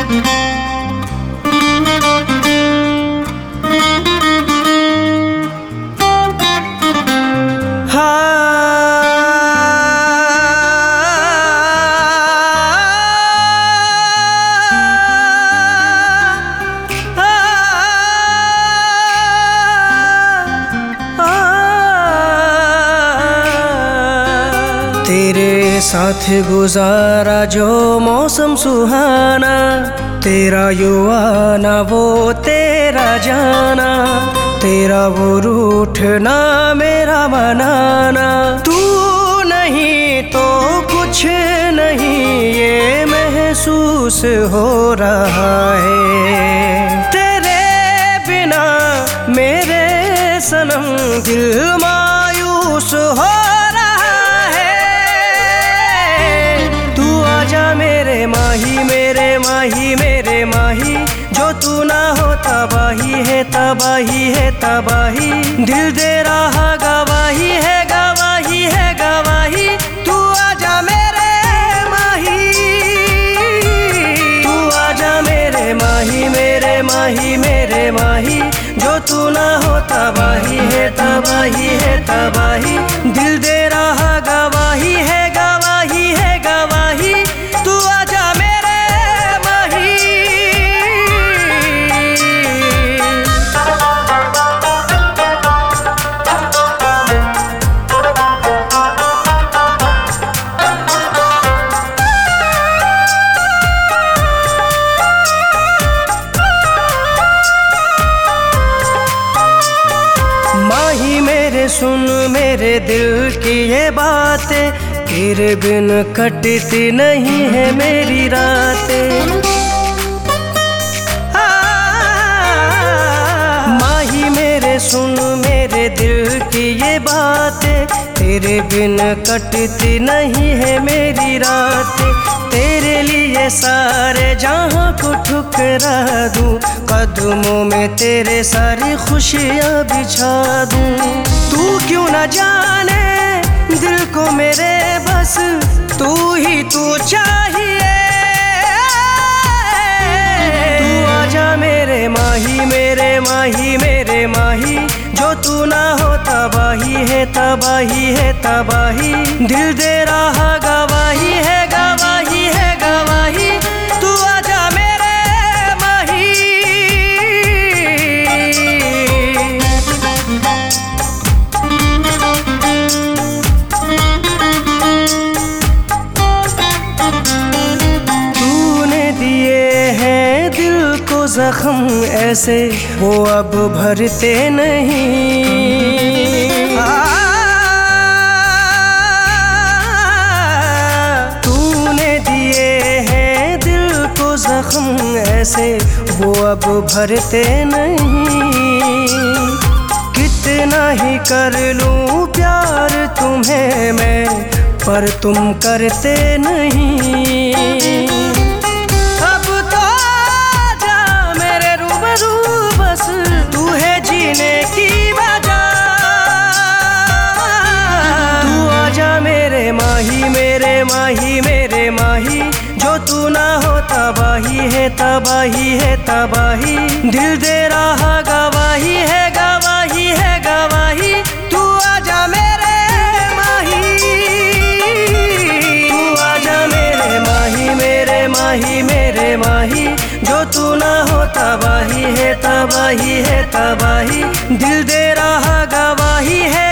तेरे साथ गुजारा जो मौसम सुहाना, तेरा युवाना वो तेरा जाना, तेरा वो रूठना मेरा मनाना। तू नहीं तो कुछ नहीं ये महसूस हो रहा है। तेरे बिना मेरे सनम दिल मायूस हो मेरे माही मेरे माही, जो तू ना हो तबाही है तबाही है तबाही। दिल दे रहा गवाही है गवाही है गवाही। तू आजा मेरे माही, तू आजा मेरे माही मेरे माही मेरे माही, जो तू ना हो तबाही है तबाही है तबाही। दिल दे रहा गवाही है गवाही है गवाही। तू आजा माही मेरे, सुन मेरे दिल की ये बातें, तेरे बिन कटती नहीं है मेरी रातें। माही मेरे, सुन मेरे दिल की ये बातें, तेरे बिन कटती नहीं है मेरी रातें। तेरे लिए सारे जहां को ठुकरा दूं, कदमों में तेरे सारी खुशियां बिछा दूं। तू क्यों न जाने दिल को मेरे, बस तू ही तू चाहिए। तू आजा मेरे माही मेरे माही मेरे माही, जो तू ना हो तबाही है तबाही है तबाही। दिल दे रहा गवाही है गवाही है गवाही। तू आजा मेरे माही। तूने दिए हैं दिल को जख्म ऐसे, वो अब भरते नहीं। तूने दिए हैं दिल को जख्म ऐसे, वो अब भरते नहीं। कितना ही कर लूं प्यार तुम्हें मैं, पर तुम करते नहीं। अब तो आजा मेरे रूबरू, बस तू है जीने की वजह। तू आजा मेरे माही मेरे माही मेरे माही, जो तू ना हो तबाही है तबाही है तबाही। दिल दे रहा गवाही है गवाही है गवाही। तू आजा मेरे माही, तू आजा मेरे माही मेरे माही मेरे माही, जो तू ना हो तबाही है तबाही है तबाही। दिल दे रहा गवाही है